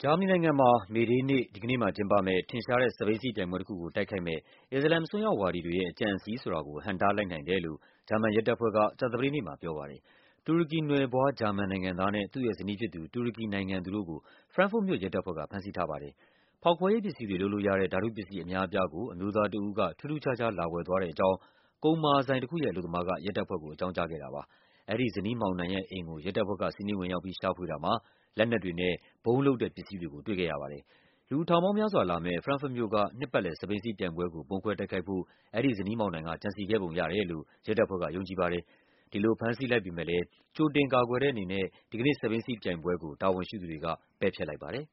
ဂျာမနီနိုင်ငံမှာ မေဒေးနေ့ ဒီကနေ့မှာကျင်းပမယ့် ထင်ရှားတဲ့ စက်ဘီးစီးပြိုင်ပွဲတခုကို တိုက်ခိုက်မယ့် အစ္စလာမ်အစွန်းရောက်ဝါဒီတွေရဲ့ အကြံအစည်ဆိုတာကို ဟန့်တားလိုက်နိုင်တယ်လို့ ဂျာမန်ရဲတပ်ဖွဲ့က ကြာသပတေးနေ့မှာပြောပါတယ်။ တူရကီနွယ်ဖွား ဂျာမန်နိုင်ငံသားနဲ့ သူ့ရဲ့ဇနီးဖြစ်သူ တူရကီနိုင်ငံသူတို့ကို ဖရန့်တ်မြို့ရဲတပ်ဖွဲ့က ဖမ်းဆီးထားပါတယ်။ ဖောက်ခွဲရေးပစ္စည်းတွေ လုပ်လို့ရတဲ့ ဓာတုပစ္စည်းအများအပြားကို အမျိုးသားတဦးက ထူးထူးခြားခြား လာဝယ်သွားတဲ့အကြောင်း ကုန်မာဆိုင်တခုရဲ့ အလုပ်သမားက ရဲတပ်ဖွဲ့ကို အကြောင်းကြားခဲ့တာပါ။ အဲဒီဇနီးမောင်နှံရဲ့အိမ်ကို ရဲတပ်ဖွဲ့က စီးနင်းဝင်ရောက်ပြီး ရှာဖွေတာမှာ လက်နက်တွေနဲ့ ဗုံးလုပ်တဲ့ပစ္စည်းတွေကို တွေ့ခဲ့ရပါတယ်။ လူထောင်ပေါင်းများစွာလာမယ့် ဖရန့်တ်မြို့က နှစ်ပတ်လည် စက်ဘီးစီးပြိုင်ပွဲကို ဗုံးခွဲတိုက်ခိုက်ဖို့ အဲဒီဇနီးမောင်နှံက ကြံစည်ခဲ့ပုံရတယ်လို့ ရဲတပ်ဖွဲ့က ယုံကြည်ပါတယ်။ ဒီလိုဖမ်းဆီးလိုက်ပေမယ့်လည်း ကြိုတင်ကာကွယ်တဲ့အနေနဲ့ ဒီကနေ့ စက်ဘီးစီးပြိုင်ပွဲကို တာဝန်ရှိသူတွေက ပယ်ဖျက်လိုက်ပါတယ်